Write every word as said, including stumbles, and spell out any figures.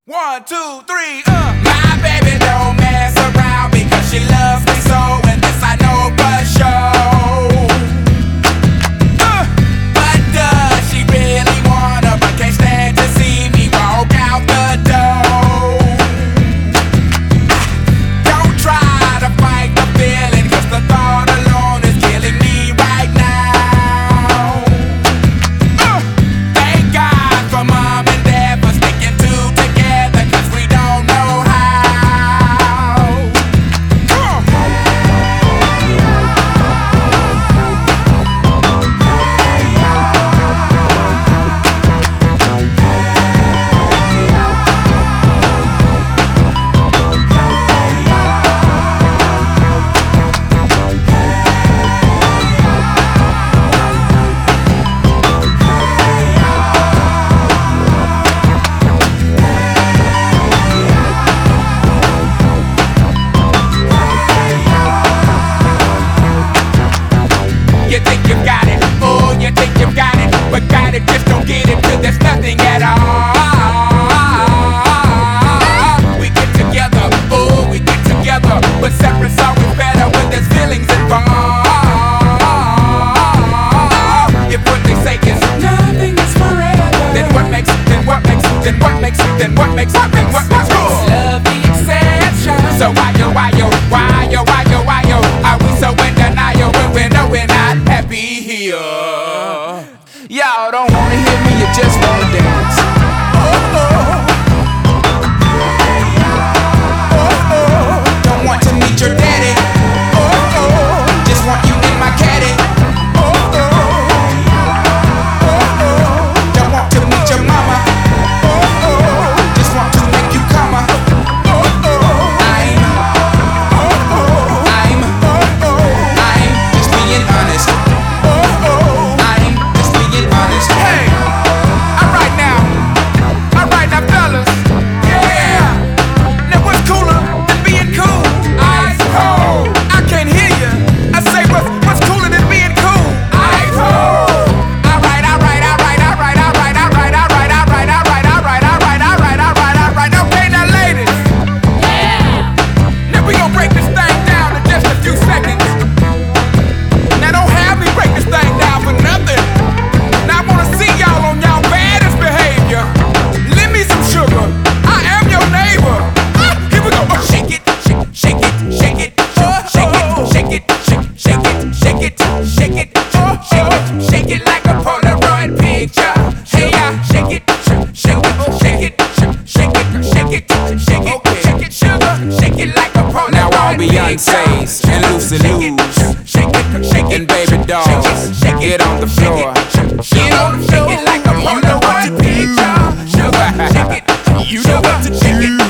One, two, three, uh. My baby don't mess around because she loves me so, and this I know for sure. Uh. But does she really wanna, but can't stand to see me walk out the door? Don't try to fight the feeling, cause the thought alone is killing me right now. Uh. Thank God for mom and dad for sticking two together, cause we don't know how. Come on. You think you got it, oh, you think you got it, but got it, just don't get it till there's nothing at all. We get together, oh, we get together, but separate's always better when there's feelings involved. If what they say is nothing is forever, then what makes, then what makes, then what makes, then what makes, what makes, what makes love the exception? So why yo, why yo, why yo, why yo, why yo, are we so in denial when we know we're not happy here? Y'all don't wanna hear me, you just wanna dance. Oh, oh. Oh, oh. Don't want to meet your daddy. Oh, oh. Just want you in my caddy. Oh, oh. Oh, oh. Don't want to meet your mama. Oh, oh. Just want to make you come. Oh, oh. I'm, oh, oh. I'm, oh, oh. I'm just being honest. Oh, oh. I'm just being honest. Hey, alright now, alright now, fellas. Yeah. Now what's cooler than being cool? Ice cold. I can't hear you. I say what's what's cooler than being cool? Ice cold. Alright, alright, alright, alright, alright, alright, alright, alright, alright, alright, alright, alright, alright, alright. Okay, now ladies. Yeah. Now we gon' break this thing down in just a few seconds. Now don't have me break this thing down for nothing. Now I wanna see y'all on y'all baddest behavior. Lend me some sugar. I am your neighbor. Ah, here we go. Oh, shake it, shake, shake it, shake it, oh, shake it, shake it, shake, shake it, shake it, shake it, oh, shake it, shake it like a Polaroid picture. Hey, yeah, shake it, shake, shake it, shake it, shake it, shake it, shake it, shake it, sugar, shake it like a Polaroid. Now all Beyonce's and Lucy Lou's and baby dolls, get on the floor. Get on the floor. Shake it like a Polaroid picture. Sugar, shake it, you know what to do.